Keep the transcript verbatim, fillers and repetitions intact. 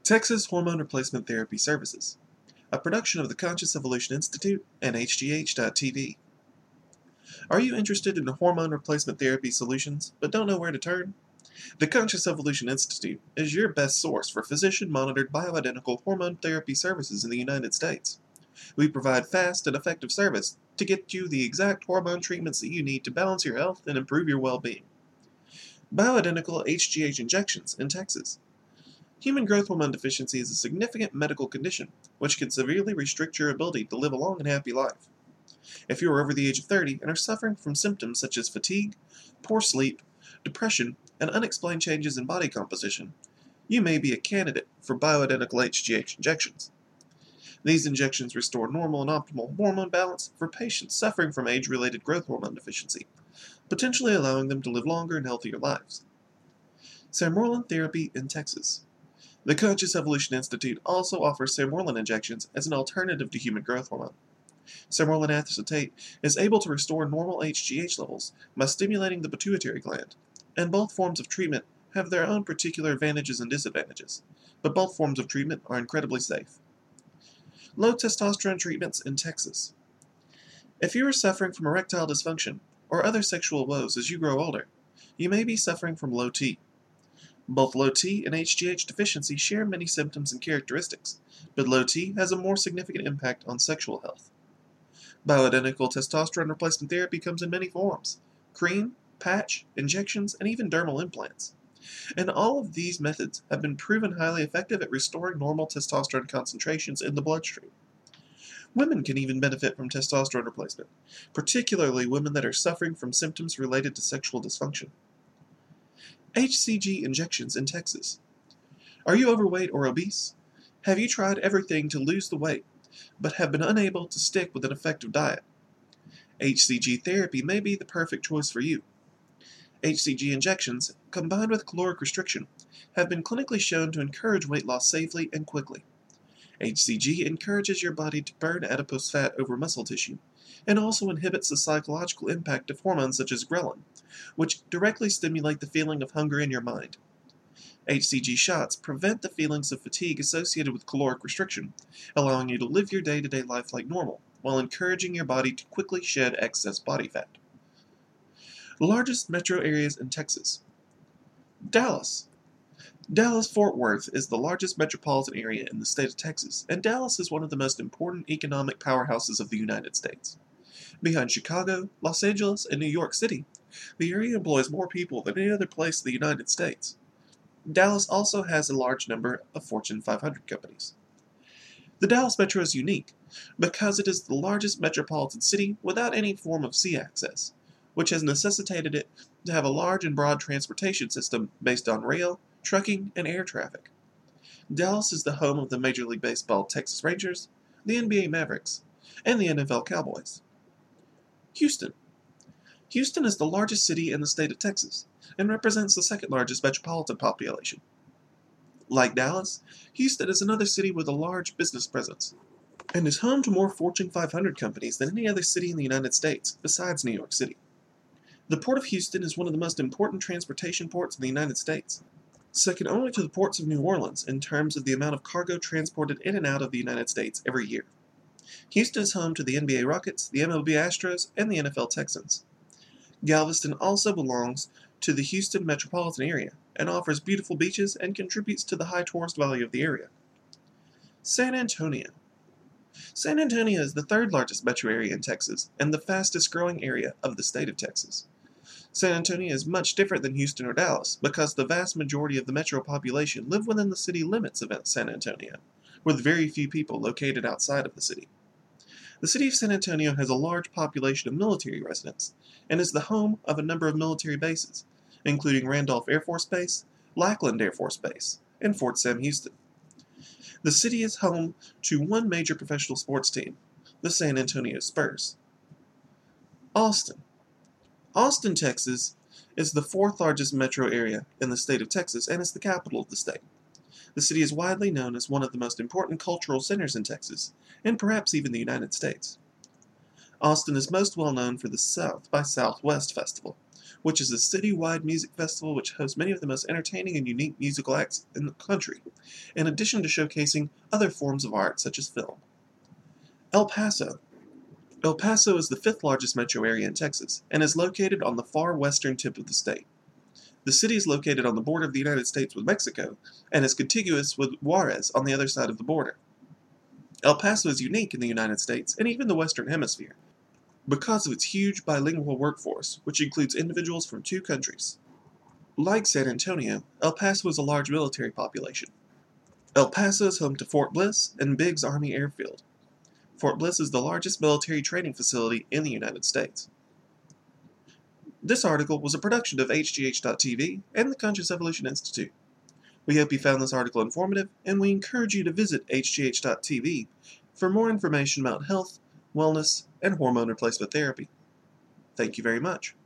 Texas Hormone Replacement Therapy Services, a production of the Conscious Evolution Institute and H G H dot T V. Are you interested in hormone replacement therapy solutions but don't know where to turn? The Conscious Evolution Institute is your best source for physician-monitored bioidentical hormone therapy services in the United States. We provide fast and effective service to get you the exact hormone treatments that you need to balance your health and improve your well-being. Bioidentical H G H injections in Texas. Human growth hormone deficiency is a significant medical condition which can severely restrict your ability to live a long and happy life. If you are over the age of thirty and are suffering from symptoms such as fatigue, poor sleep, depression, and unexplained changes in body composition, you may be a candidate for bioidentical H G H injections. These injections restore normal and optimal hormone balance for patients suffering from age-related growth hormone deficiency, potentially allowing them to live longer and healthier lives. Sermorelin therapy in Texas. The Conscious Evolution Institute also offers sermorelin injections as an alternative to human growth hormone. Sermorelin acetate is able to restore normal H G H levels by stimulating the pituitary gland, and both forms of treatment have their own particular advantages and disadvantages, but both forms of treatment are incredibly safe. Low testosterone treatments in Texas. If you are suffering from erectile dysfunction or other sexual woes as you grow older, you may be suffering from low T. Both low T and H G H deficiency share many symptoms and characteristics, but low T has a more significant impact on sexual health. Bioidentical testosterone replacement therapy comes in many forms: cream, patch, injections, and even dermal implants. And all of these methods have been proven highly effective at restoring normal testosterone concentrations in the bloodstream. Women can even benefit from testosterone replacement, particularly women that are suffering from symptoms related to sexual dysfunction. H C G injections in Texas. Are you overweight or obese? Have you tried everything to lose the weight, but have been unable to stick with an effective diet? H C G therapy may be the perfect choice for you. H C G injections, combined with caloric restriction, have been clinically shown to encourage weight loss safely and quickly. H C G encourages your body to burn adipose fat over muscle tissue, and also inhibits the psychological impact of hormones such as ghrelin, which directly stimulate the feeling of hunger in your mind. H C G shots prevent the feelings of fatigue associated with caloric restriction, allowing you to live your day-to-day life like normal, while encouraging your body to quickly shed excess body fat. Largest metro areas in Texas. Dallas. Dallas-Fort Worth is the largest metropolitan area in the state of Texas, and Dallas is one of the most important economic powerhouses of the United States. Behind Chicago, Los Angeles, and New York City, the area employs more people than any other place in the United States. Dallas also has a large number of Fortune five hundred companies. The Dallas Metro is unique because it is the largest metropolitan city without any form of sea access, which has necessitated it to have a large and broad transportation system based on rail, trucking, and air traffic. Dallas is the home of the Major League Baseball Texas Rangers, the N B A Mavericks, and the N F L Cowboys. Houston. Houston is the largest city in the state of Texas and represents the second largest metropolitan population. Like Dallas, Houston is another city with a large business presence and is home to more Fortune five hundred companies than any other city in the United States besides New York City. The Port of Houston is one of the most important transportation ports in the United States, second only to the ports of New Orleans in terms of the amount of cargo transported in and out of the United States every year. Houston is home to the N B A Rockets, the M L B Astros, and the N F L Texans. Galveston also belongs to the Houston metropolitan area and offers beautiful beaches and contributes to the high tourist value of the area. San Antonio. San Antonio is the third largest metro area in Texas and the fastest growing area of the state of Texas. San Antonio is much different than Houston or Dallas because the vast majority of the metro population live within the city limits of San Antonio, with very few people located outside of the city. The city of San Antonio has a large population of military residents and is the home of a number of military bases, including Randolph Air Force Base, Lackland Air Force Base, and Fort Sam Houston. The city is home to one major professional sports team, the San Antonio Spurs. Austin. Austin, Texas is the fourth largest metro area in the state of Texas and is the capital of the state. The city is widely known as one of the most important cultural centers in Texas, and perhaps even the United States. Austin is most well known for the South by Southwest Festival, which is a city-wide music festival which hosts many of the most entertaining and unique musical acts in the country, in addition to showcasing other forms of art such as film. El Paso. El Paso is the fifth largest metro area in Texas and is located on the far western tip of the state. The city is located on the border of the United States with Mexico and is contiguous with Juarez on the other side of the border. El Paso is unique in the United States and even the Western Hemisphere because of its huge bilingual workforce, which includes individuals from two countries. Like San Antonio, El Paso has a large military population. El Paso is home to Fort Bliss and Biggs Army Airfield. Fort Bliss is the largest military training facility in the United States. This article was a production of H G H dot T V and the Conscious Evolution Institute. We hope you found this article informative, and we encourage you to visit H G H dot T V for more information about health, wellness, and hormone replacement therapy. Thank you very much.